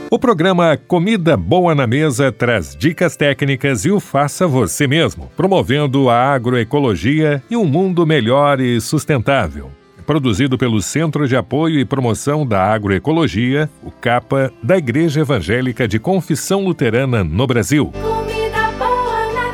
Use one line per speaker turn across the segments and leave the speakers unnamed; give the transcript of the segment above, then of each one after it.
O programa Comida Boa na Mesa traz dicas técnicas e o faça você mesmo, promovendo a agroecologia e um mundo melhor e sustentável. Produzido pelo Centro de Apoio e Promoção da Agroecologia, o CAPA, da Igreja Evangélica de Confissão Luterana no Brasil.
Comida boa na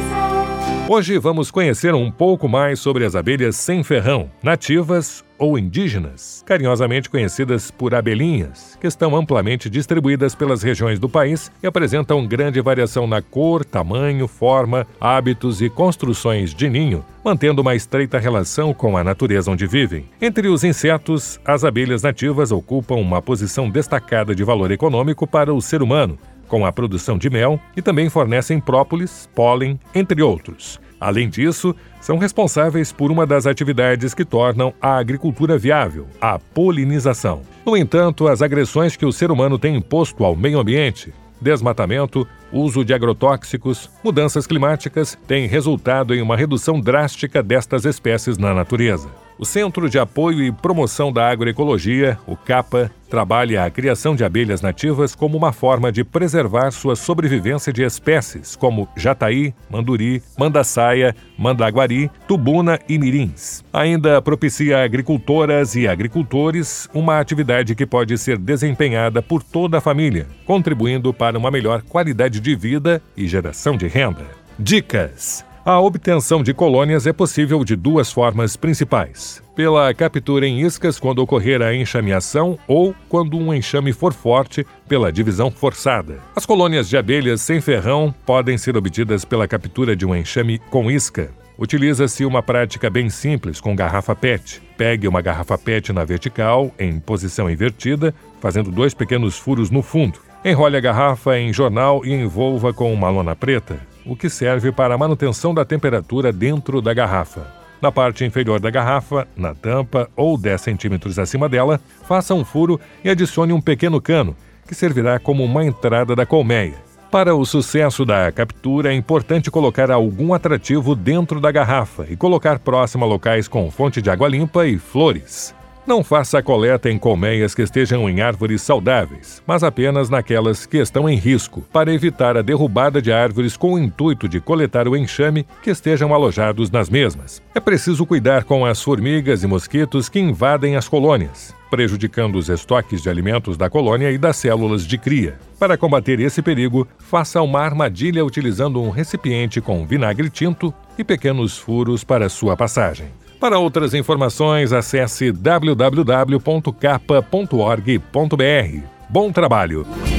mesa.
Hoje vamos conhecer um pouco mais sobre as abelhas sem ferrão, nativas ou indígenas, carinhosamente conhecidas por abelhinhas, que estão amplamente distribuídas pelas regiões do país e apresentam grande variação na cor, tamanho, forma, hábitos e construções de ninho, mantendo uma estreita relação com a natureza onde vivem. Entre os insetos, as abelhas nativas ocupam uma posição destacada de valor econômico para o ser humano, com a produção de mel e também fornecem própolis, pólen, entre outros. Além disso, são responsáveis por uma das atividades que tornam a agricultura viável, a polinização. No entanto, as agressões que o ser humano tem imposto ao meio ambiente, desmatamento, uso de agrotóxicos, mudanças climáticas, têm resultado em uma redução drástica destas espécies na natureza. O Centro de Apoio e Promoção da Agroecologia, o CAPA, trabalha a criação de abelhas nativas como uma forma de preservar sua sobrevivência de espécies como jataí, manduri, mandaçaia, mandaguari, tubuna e mirins. Ainda propicia a agricultoras e agricultores uma atividade que pode ser desempenhada por toda a família, contribuindo para uma melhor qualidade de vida e geração de renda. Dicas: a obtenção de colônias é possível de duas formas principais: pela captura em iscas quando ocorrer a enxameação ou quando um enxame for forte, pela divisão forçada. As colônias de abelhas sem ferrão podem ser obtidas pela captura de um enxame com isca. Utiliza-se uma prática bem simples com garrafa PET. Pegue uma garrafa PET na vertical, em posição invertida, fazendo 2 pequenos furos no fundo. Enrole a garrafa em jornal e envolva com uma lona preta, o que serve para a manutenção da temperatura dentro da garrafa. Na parte inferior da garrafa, na tampa ou 10 centímetros acima dela, faça um furo e adicione um pequeno cano, que servirá como uma entrada da colmeia. Para o sucesso da captura, é importante colocar algum atrativo dentro da garrafa e colocar próximo a locais com fonte de água limpa e flores. Não faça a coleta em colmeias que estejam em árvores saudáveis, mas apenas naquelas que estão em risco, para evitar a derrubada de árvores com o intuito de coletar o enxame que estejam alojados nas mesmas. É preciso cuidar com as formigas e mosquitos que invadem as colônias, prejudicando os estoques de alimentos da colônia e das células de cria. Para combater esse perigo, faça uma armadilha utilizando um recipiente com vinagre tinto e pequenos furos para sua passagem. Para outras informações, acesse www.capa.org.br. Bom trabalho!